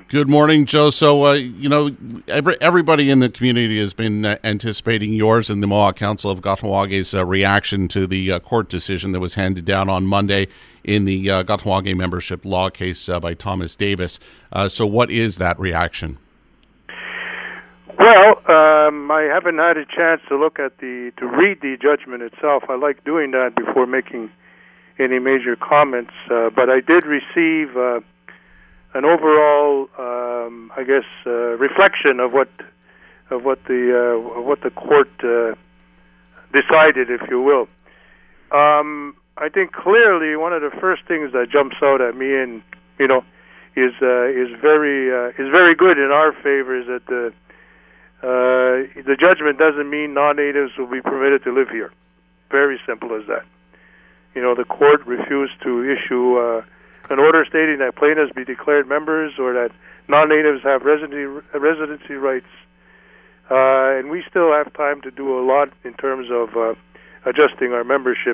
Good morning, Joe. So, everybody in the community has been anticipating yours and the Mohawk Council of Kahnawake reaction to the court decision that was handed down on Monday in the Kahnawake membership law case by Thomas Davis. So what is that reaction? Well, I haven't had a chance to read the judgment itself. I like doing that before making any major comments, but I did receive an overall, reflection of what the court decided, if you will. I think clearly one of the first things that jumps out at me, and is very good in our favor, is that the judgment doesn't mean non-natives will be permitted to live here. Very simple as that. The court refused to issue an order stating that plaintiffs be declared members or that non-natives have residency rights. And we still have time to do a lot in terms of adjusting our membership,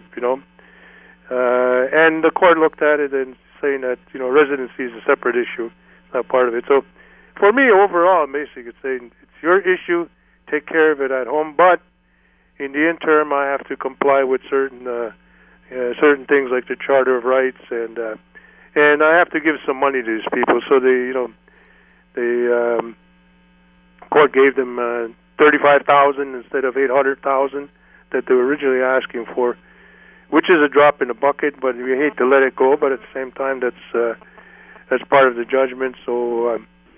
And the court looked at it and saying that, residency is a separate issue, not part of it. So for me, overall, basically, it's saying it's your issue, take care of it at home, but in the interim, I have to comply with certain things like the Charter of Rights, and I have to give some money to these people. So the court gave them $35,000 instead of $800,000 that they were originally asking for, which is a drop in the bucket. But we hate to let it go. But at the same time, that's part of the judgment. So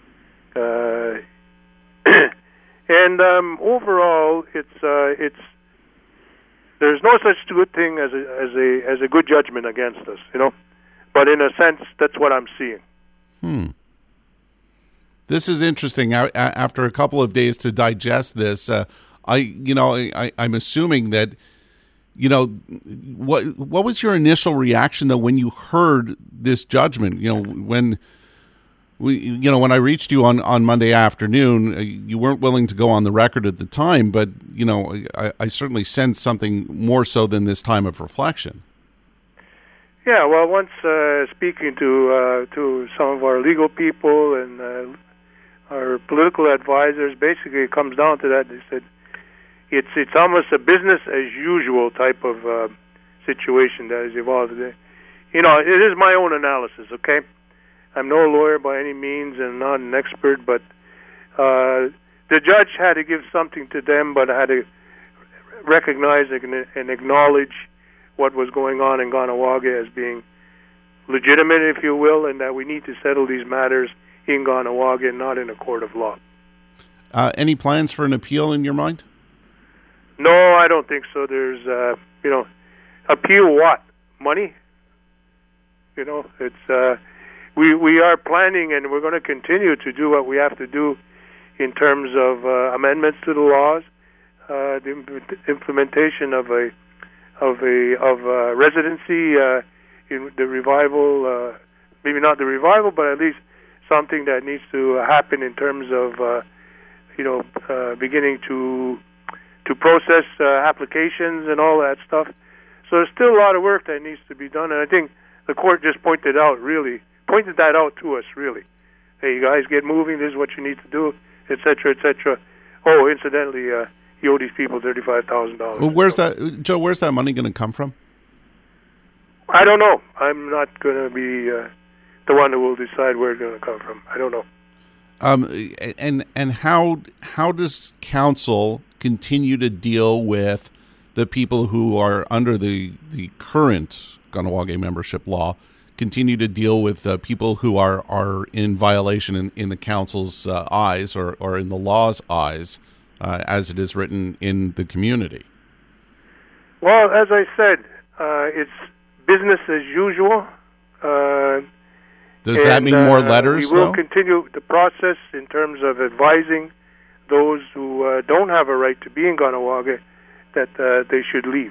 overall, it's there's no such good thing as a good judgment against us, But in a sense, that's what I'm seeing. This is interesting. After a couple of days to digest this, I'm assuming that, what was your initial reaction though when you heard this judgment? When I reached you on Monday afternoon, you weren't willing to go on the record at the time, but I certainly sensed something more so than this time of reflection. Yeah, well, once speaking to some of our legal people and our political advisors, basically it comes down to that. They said it's almost a business as usual type of situation that has evolved. It is my own analysis, okay? I'm no lawyer by any means and not an expert, but the judge had to give something to them, but had to recognize and acknowledge what was going on in Kahnawake as being legitimate, if you will, and that we need to settle these matters in Kahnawake and not in a court of law. Any plans for an appeal in your mind? No, I don't think so. There's, appeal what? Money? It's we are planning, and we're going to continue to do what we have to do in terms of amendments to the laws, the implementation of residency in the revival, maybe not the revival, but at least something that needs to happen in terms of beginning to process applications and all that stuff. So there's still a lot of work that needs to be done, and I think the court just pointed that out to us, really. Hey, you guys, get moving. This is what you need to do, etc., etc. Oh, incidentally, you owe these people $35,000. Well, where's that money going to come from? I don't know. I'm not going to be the one who will decide where it's going to come from. I don't know. And how does council continue to deal with the people who are under the current Kahnawake membership law? Continue to deal with people who are in violation in the council's eyes or in the law's eyes, as it is written in the community? Well, as I said, it's business as usual. Does that mean more letters, We will continue the process in terms of advising those who don't have a right to be in Kahnawake that they should leave.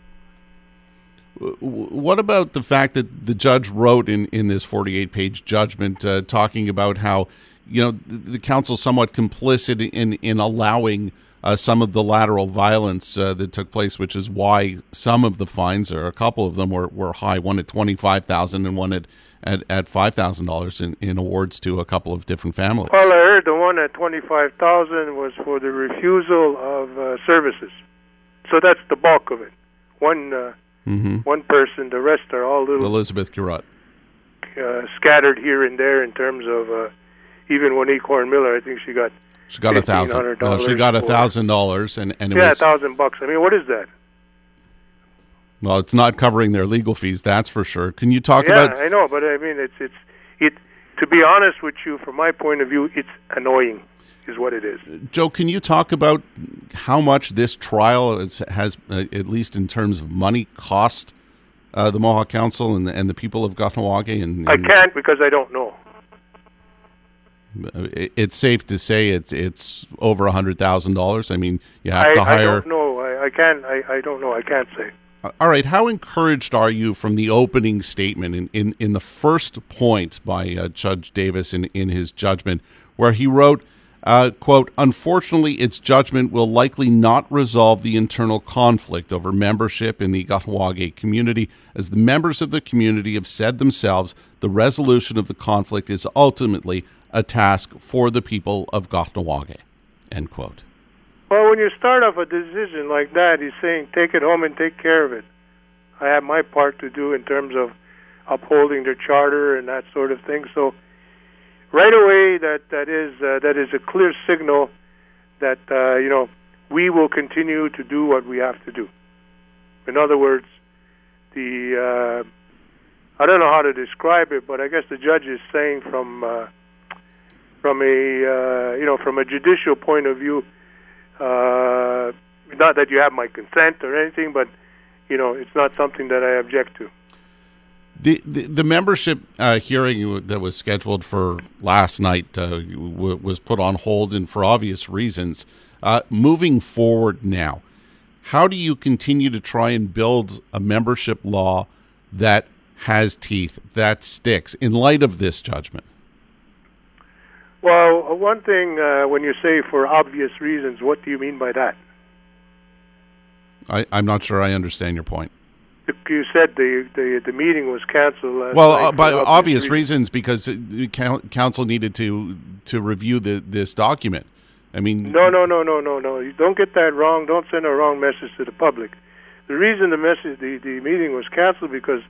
What about the fact that the judge wrote in this 48-page judgment talking about how, the council somewhat complicit in allowing some of the lateral violence that took place, which is why some of the fines, or a couple of them, were high, one at $25,000 and one at at $5,000 in awards to a couple of different families. Well, I heard the one at $25,000 was for the refusal of services. So that's the bulk of it. One person. The rest are all little Elizabeth Curott. Scattered here and there in terms of even Monique Horn-Miller. I think she got $1,000. No, she got $1,000, and it was $1,000. I mean, what is that? Well, it's not covering their legal fees, that's for sure. Can you talk about? Yeah, I know, but I mean, it's to be honest with you, from my point of view, it's annoying, is what it is. Joe, can you talk about how much this trial has, at least in terms of money, cost the Mohawk Council and the people of Kahnawake? And I can't because I don't know. It's safe to say it's over $100,000. I mean, you have to hire. I don't know. I can't. I don't know. I can't say. All right. How encouraged are you from the opening statement in the first point by Judge Davis in his judgment, where he wrote, quote, "Unfortunately, its judgment will likely not resolve the internal conflict over membership in the Kahnawake community. As the members of the community have said themselves, the resolution of the conflict is ultimately a task for the people of Kahnawake," end quote. Well, when you start off a decision like that, he's saying, take it home and take care of it. I have my part to do in terms of upholding the charter and that sort of thing. So right away, that is a clear signal that, we will continue to do what we have to do. In other words, I don't know how to describe it, but I guess the judge is saying from a judicial point of view, not that you have my consent or anything, but it's not something that I object to. The membership hearing that was scheduled for last night was put on hold, and for obvious reasons. Moving forward now, how do you continue to try and build a membership law that has teeth, that sticks, in light of this judgment? Well, one thing, when you say for obvious reasons, what do you mean by that? I'm not sure I understand your point. You said the meeting was canceled. Well, by obvious reasons, because the council needed to review this document. I mean, no. You don't get that wrong. Don't send a wrong message to the public. The reason the meeting was canceled because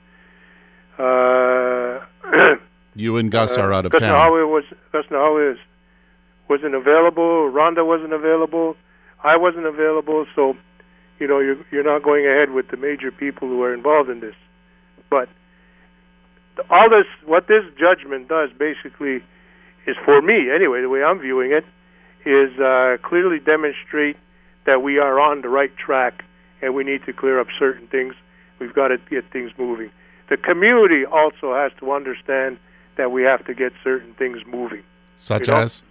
you and Gus are out of Gus town. Gus Nahawa wasn't available. Rhonda wasn't available. I wasn't available. So, you're not going ahead with the major people who are involved in this. But all this, what this judgment does basically is, for me anyway, the way I'm viewing it, is clearly demonstrate that we are on the right track and we need to clear up certain things. We've got to get things moving. The community also has to understand that we have to get certain things moving. Such as?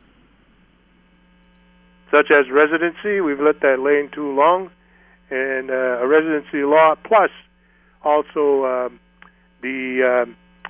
Such as residency. We've let that lay too long. And a residency law, plus also the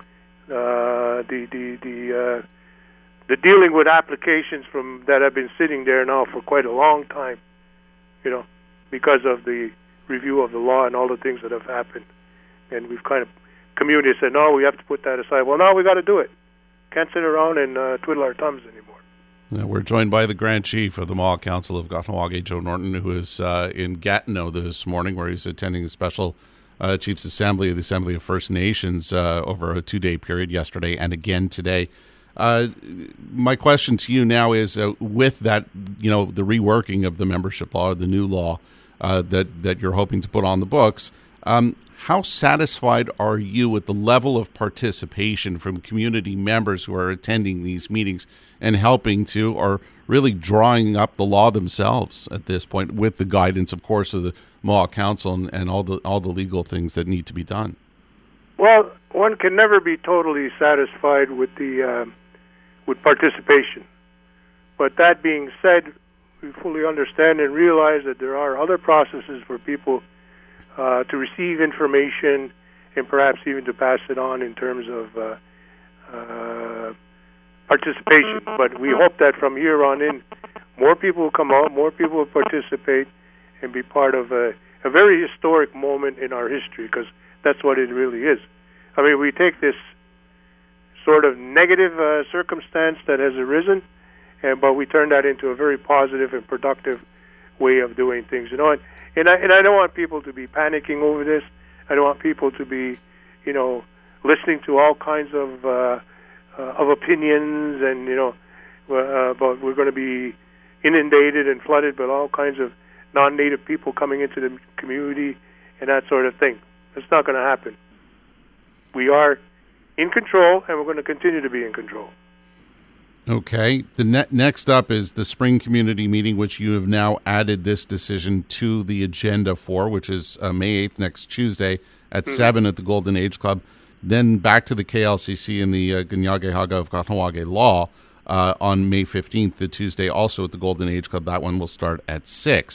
dealing with applications that have been sitting there now for quite a long time, because of the review of the law and all the things that have happened. And we've kind of, community said, no, we have to put that aside. Well, now we got to do it. Can't sit around and twiddle our thumbs anymore. We're joined by the Grand Chief of the Mohawk Council of Kahnawake, Joe Norton, who is in Gatineau this morning, where he's attending a special Chiefs Assembly of the Assembly of First Nations over a 2-day period yesterday and again today. My question to you now is, with that, the reworking of the membership law, the new law that you're hoping to put on the books, how satisfied are you with the level of participation from community members who are attending these meetings and helping to, or really drawing up the law themselves at this point, with the guidance, of course, of the Mohawk Council and all the legal things that need to be done? Well, one can never be totally satisfied with with participation. But that being said, we fully understand and realize that there are other processes for people to receive information and perhaps even to pass it on in terms of participation. But we hope that from here on in, more people will come out, more people will participate and be part of a very historic moment in our history, because that's what it really is. I mean, we take this sort of negative circumstance that has arisen, but we turn that into a very positive and productive way of doing things. And I don't want people to be panicking over this. I don't want people to be, listening to all kinds of opinions, and but we're going to be inundated and flooded with all kinds of non-native people coming into the community and that sort of thing. It's not going to happen. We are in control, and we're going to continue to be in control. Okay. The next up is the spring community meeting, which you have now added this decision to the agenda for, which is May 8th, next Tuesday at 7 at the Golden Age Club. Then back to the KLCC and the Kanien'kehá:ka of Kahnawake Law on May 15th, the Tuesday, also at the Golden Age Club. That one will start at 6.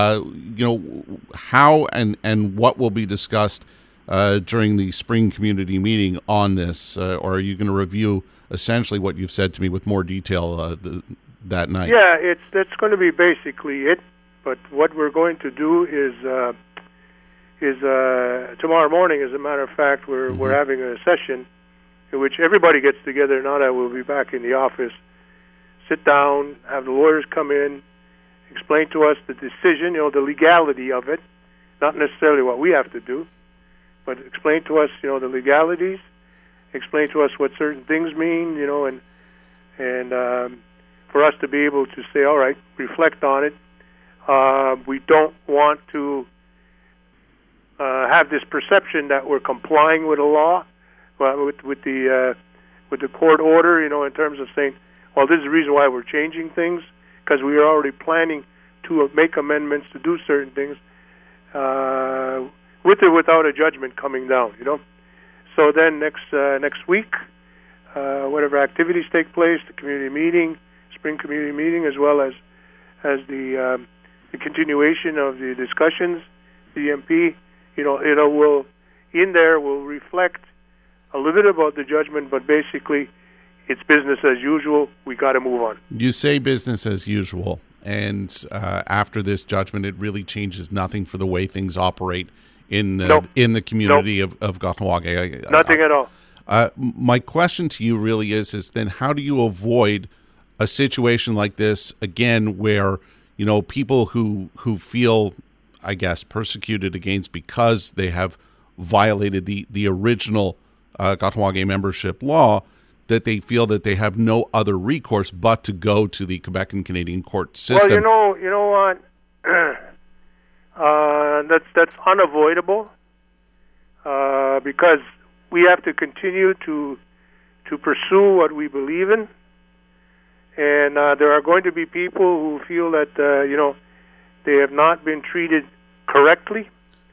How and what will be discussed during the spring community meeting on this, or are you going to review essentially what you've said to me with more detail that night? Yeah, that's going to be basically it. But what we're going to do is tomorrow morning, as a matter of fact, we're having a session in which everybody gets together. Now that we'll be back in the office, sit down, have the lawyers come in, explain to us the decision, the legality of it, not necessarily what we have to do, but explain to us, the legalities, explain to us what certain things mean, and for us to be able to say, all right, reflect on it. We don't want to have this perception that we're complying with a law, with the court order, in terms of saying, well, this is the reason why we're changing things, because we are already planning to make amendments to do certain things, with or without a judgment coming down, So then next week, whatever activities take place, the community meeting, spring community meeting, as well as the continuation of the discussions, the EMP, will reflect a little bit about the judgment, but basically it's business as usual. We got to move on. You say business as usual, and after this judgment, it really changes nothing for the way things operate in the community of Kahnawake. Nothing at all. My question to you really is then how do you avoid a situation like this again, where people who feel, I guess, persecuted against because they have violated the original Kahnawake membership law, that they feel that they have no other recourse but to go to the Quebec and Canadian court system? Well, you know what? That's unavoidable because we have to continue to pursue what we believe in, and there are going to be people who feel that they have not been treated correctly,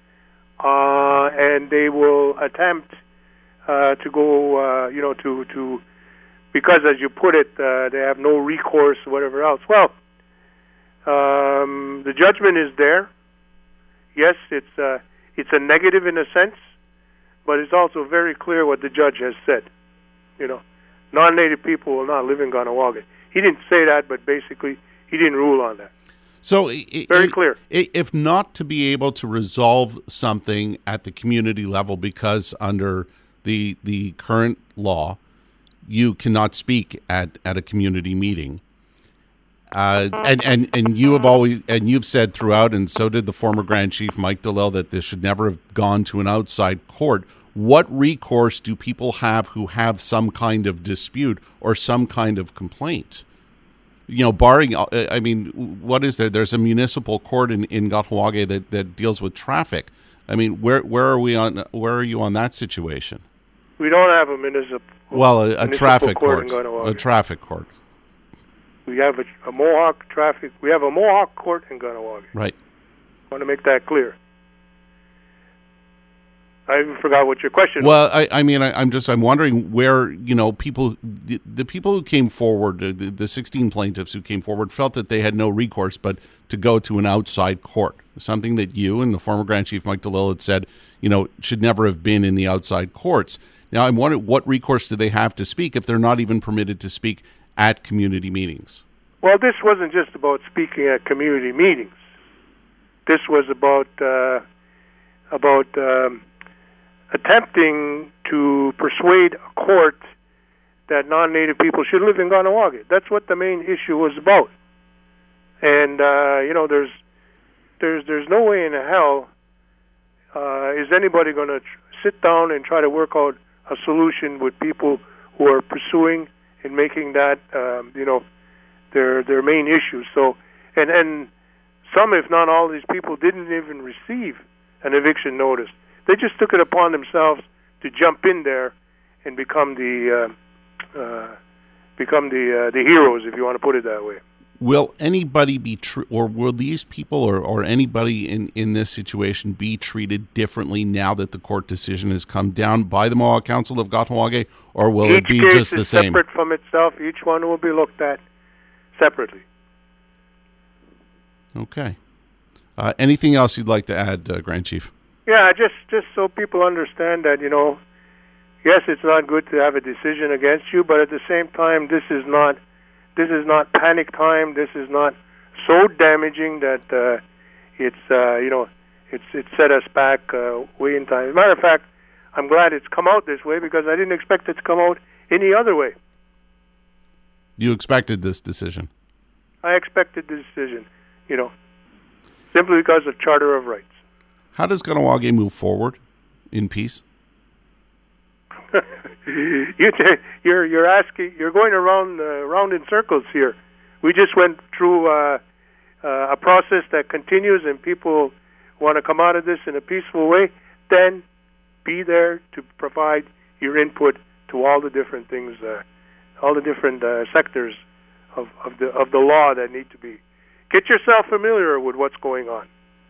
and they will attempt to go, to because, as you put it, they have no recourse or whatever else. Well, the judgment is there. Yes, it's a negative in a sense, but it's also very clear what the judge has said. Non-native people will not live in Kahnawake. He didn't say that, but basically he didn't rule on that. So very clear. If not to be able to resolve something at the community level because under the current law, you cannot speak at a community meeting. And you have always, and you've said throughout, and so did the former Grand Chief Mike DeLille, that this should never have gone to an outside court. What recourse do people have who have some kind of dispute or some kind of complaint? Barring, I mean, what is there? There's a municipal court in Kahnawake that deals with traffic. I mean, where are you on that situation? We don't have a municipal. Well, a traffic court. A traffic court. We have a Mohawk traffic. We have a Mohawk court in Kahnawake. Right. I want to make that clear. I even forgot what your question was. Well, I'm wondering where, people, the people who came forward, the 16 plaintiffs who came forward, felt that they had no recourse but to go to an outside court, something that you and the former Grand Chief Mike DeLille had said, should never have been in the outside courts. Now, I'm wondering, what recourse do they have to speak if they're not even permitted to speak at community meetings? Well, this wasn't just about speaking at community meetings. This was about attempting to persuade a court that non-native people should live in Kahnawake. That's what the main issue was about. And there's no way in hell is anybody going to sit down and try to work out a solution with people who are pursuing and making that their main issue. So and some, if not all, of these people didn't even receive an eviction notice. They just took it upon themselves to jump in there and become the heroes, if you want to put it that way. Will anybody be or will these people or anybody in this situation be treated differently now that the court decision has come down by the Mohawk Council of Kahnawake, or will it be just the same? Each case is separate from itself. Each one will be looked at separately. Okay. Anything else you'd like to add, Grand Chief? Yeah, just so people understand that, yes, it's not good to have a decision against you, but at the same time, this is not panic time. This is not so damaging that it's set us back way in time. As a matter of fact, I'm glad it's come out this way because I didn't expect it to come out any other way. You expected this decision? I expected the decision, simply because of Charter of Rights. How does Kahnawake move forward in peace? You're asking. You're going round in circles here. We just went through a process that continues, and people want to come out of this in a peaceful way. Then be there to provide your input to all the different things, all the different sectors of the law that need to be. Get yourself familiar with what's going on.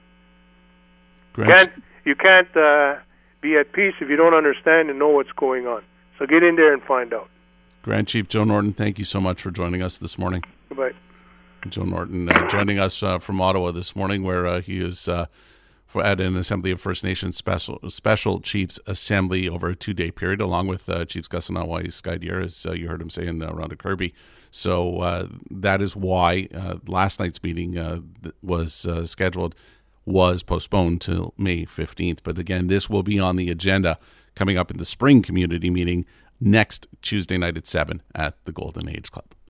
You can't be at peace if you don't understand and know what's going on. So get in there and find out. Grand Chief Joe Norton, thank you so much for joining us this morning. Goodbye. Joe Norton joining us from Ottawa this morning, where he is at an Assembly of First Nations Special Chiefs Assembly over a 2-day period, along with Chiefs Gassanawa Skydier, as you heard him say in Rhonda Kirby. So that is why last night's meeting was postponed till May 15th. But again, this will be on the agenda coming up in the spring community meeting next Tuesday night at 7 at the Golden Age Club.